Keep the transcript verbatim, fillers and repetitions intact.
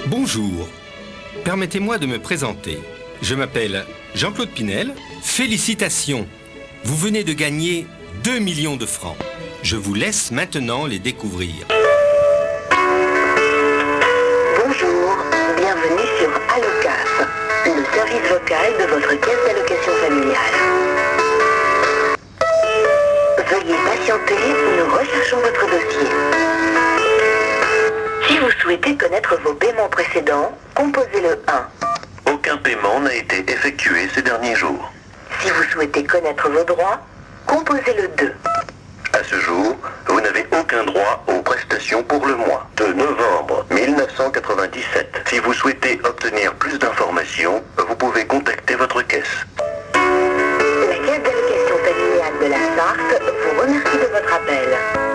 Bonjour, permettez-moi de me présenter. Je m'appelle Jean-Claude Pinel. Félicitations, vous venez de gagner deux millions de francs. Je vous laisse maintenant les découvrir. Bonjour, bienvenue sur Allocaf, le service vocal de votre caisse d'allocation familiale. Veuillez patienter, nous recherchons votre dossier. Si vous souhaitez connaître vos paiements précédents, composez le un. Aucun paiement n'a été effectué ces derniers jours. Si vous souhaitez connaître vos droits, composez le deux. À ce jour, vous n'avez aucun droit aux prestations pour le mois de novembre mille neuf cent quatre-vingt-dix-sept. Si vous souhaitez obtenir plus d'informations, vous pouvez contacter votre caisse. La caisse d'allocation familiale de la Sarthe vous remercie de votre appel.